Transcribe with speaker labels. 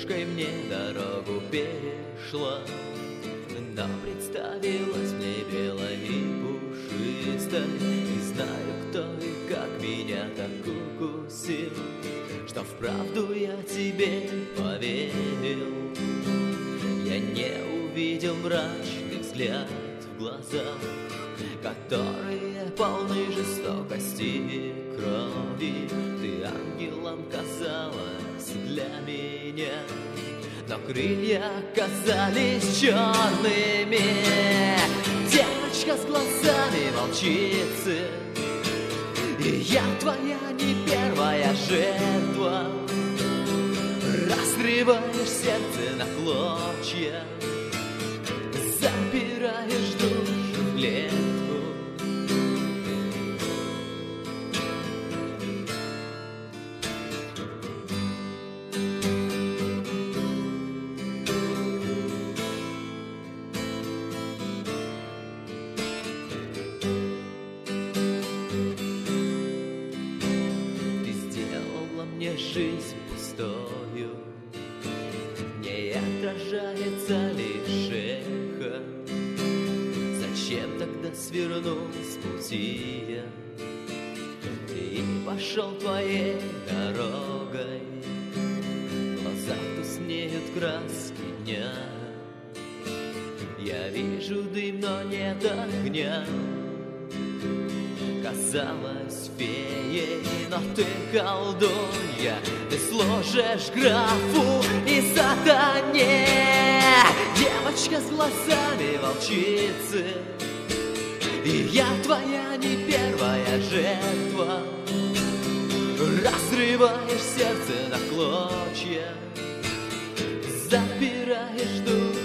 Speaker 1: девушкой мне дорогу перешла, но представилась мне белой и пушистой. Не знаю, кто и как меня так укусил, что вправду я тебе поверил. Я не увидел мрачный взгляд в глазах, которые полны жестокости и крови. Ты ангелом казалась для меня, но крылья казались черными. Девочка с глазами волчицы, и я твоя не первая жертва. Разрываешь сердце на клочья, запираешь душу в клетку. Ты сделала мне жизнь пустою, не отражается лишь эхо. Зачем тогда свернул с пути я и пошел твоей дорогой? В глазах тускнеют краски дня, я вижу дым, но нет огня. Казалась феей, но ты колдунья. Ты служишь графу и сатане. Девочка с глазами волчицы, и я твоя не первая жертва. Разрываешь сердце на клочья, запираешь душу